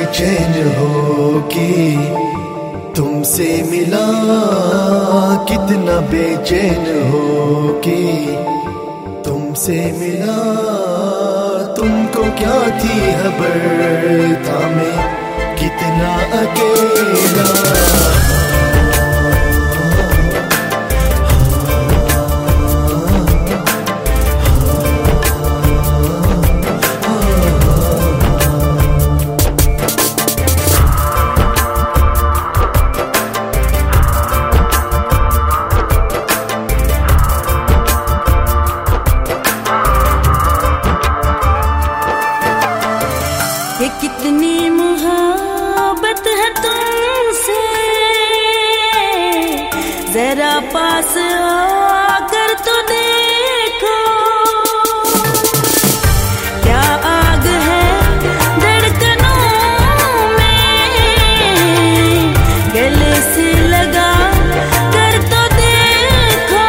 बेचैन हो कि तुमसे मिला, कितना बेचैन हो कि तुमसे मिला। तुमको क्या थी खबर, था मैं कितना अकेला। ये कितनी मोहब्बत है तुमसे, जरा पास आकर तो देखो। क्या आग है धड़कनों में, गले से लगा कर तो देखो।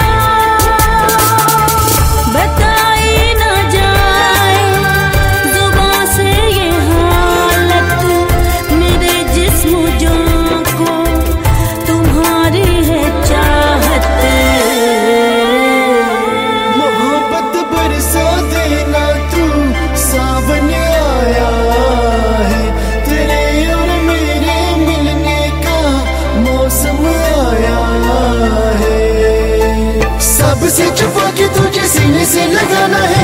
बताई ना जाए जुबां से ये हालत, मेरे जिस्म जान को तुम्हारी है चाहत। मोहब्बत बरसा देना तू, सावन आया है। तेरे और मेरे मिलने का मौसम आया है। सबसे छुपा के तुझे सीने से लगाना है।